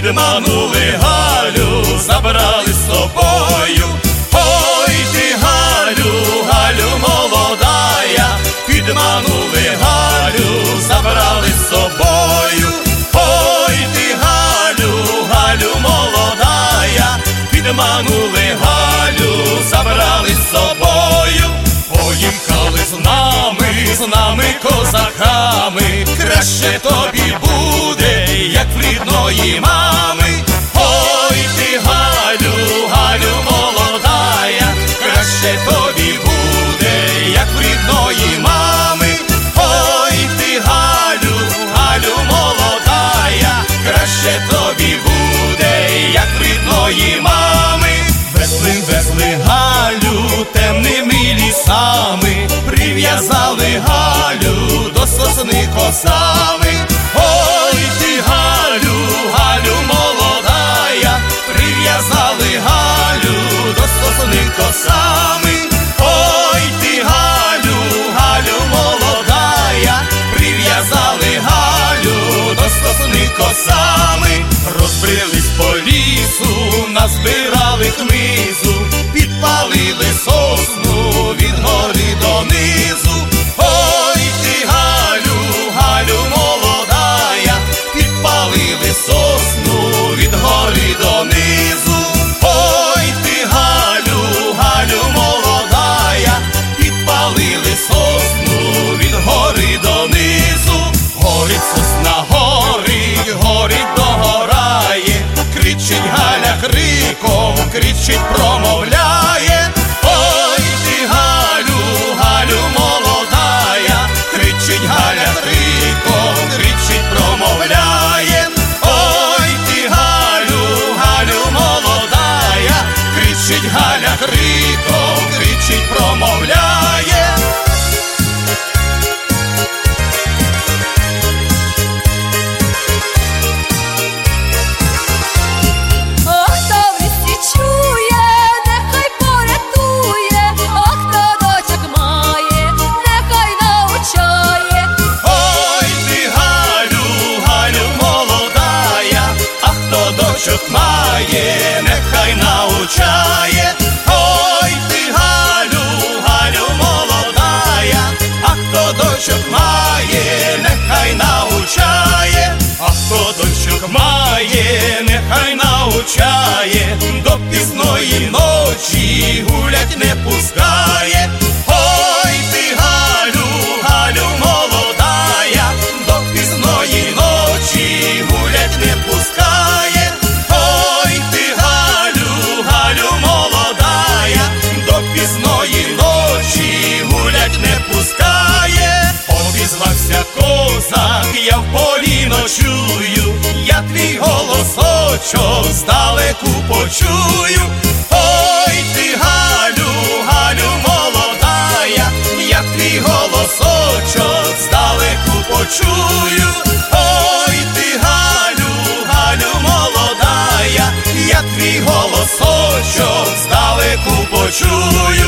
підманули Галю, забрали з собою. Ой ти, Галю, Галю молодая, підманули Галю, забрали з собою. Ой ти, Галю, Галю молодая, підманули Галю, забрали з собою. Поїхали з нами козаками, краще тобі буде, як в рідної мами. Ой ти, Галю, Галю молодая, краще тобі буде, як в рідної мами. Ой ти, Галю, Галю молодая, краще тобі буде, як в рідної мами. Везли Галю темними лісами, прив'язали Галю до сосни косами. Ой ти, Галю, Галю молодая, прив'язали Галю до сосни косами. Ой ти, Галю, Галю молодая, прив'язали Галю до сосни косами. Розбрелись по лісу, назбирали хмизу, підпалили сосну від гори донизу. Ой ти, Галю, Галю молодая, підпалили сосну від гори донизу. Ой ти, Галю, Галю молодая, підпалили сосну від гори донизу. Горить сосна, горить, догорає, кричить Галя криком, кричить, промовляє. Ой ти, Галю, Галю молодая, кричить Галя криком, кричить, промовляє. Ой ти, Галю, Галю молодая, кричить Галя криком, кричить, промовляє. Має, нехай научає. Ой ти, Галю, Галю молодая, а хто дочок має, нехай научає. А хто дочок має, нехай научає, до пізної ночі гулять не пускає. Ой ти, Галю, Галю молодая, до пізної ночі гулять не пускає. Ой ти, Галю, Галю молодая, до пізної ночі гулять не пускає. Обізвався козак, я в полі ночую, я твій голосочок здалеку почую. Ой ти, Галю, Галю молодая, я твій голосочок здалеку почую. Ой ти, Галю, Галю молодая, я твій голосочок здалеку почую.